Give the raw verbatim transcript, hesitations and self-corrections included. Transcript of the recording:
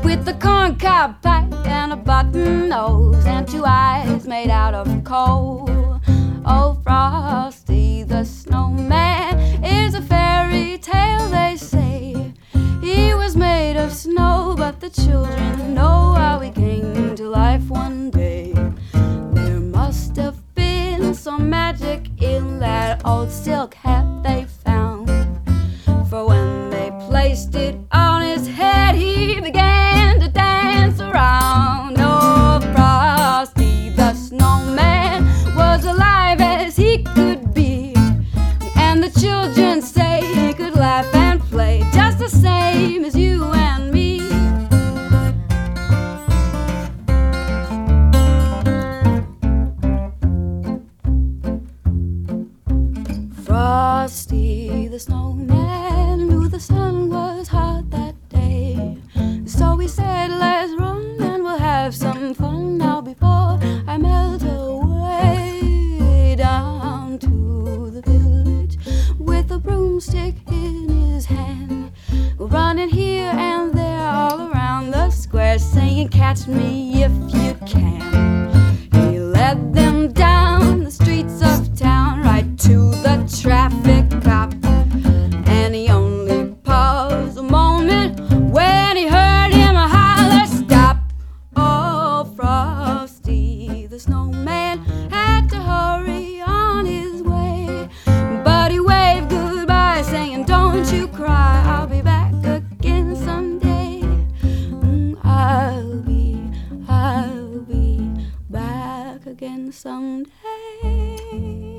with a corncob pipe and a button nose and two eyes made out of coal. Oh, Frosty the Snowman is a fairy tale, they say. He was made of snow, but the children know how he came to life one day. There must have been some magic in that old silk hat they found, for when they placed it on his head, he began to dance around. Oh, Frosty the Snowman was alive as he could be, and the children say he could laugh and play just the same as you and me. Frosty the Snowman knew the sun was hot that day, so he said, let's run and we'll have some fun now before I melt away. Down to the village with a broomstick in his hand, running here and there all around the square, saying, catch me if you can. He led them down the streets of town right to the traffic cop, and he only paused a moment when he heard him holler, stop. Oh, Frosty the Snowman had to hurry on his way, but he waved goodbye saying, don't you cry, I'll be back again someday. Mm, I'll be, I'll be back again someday.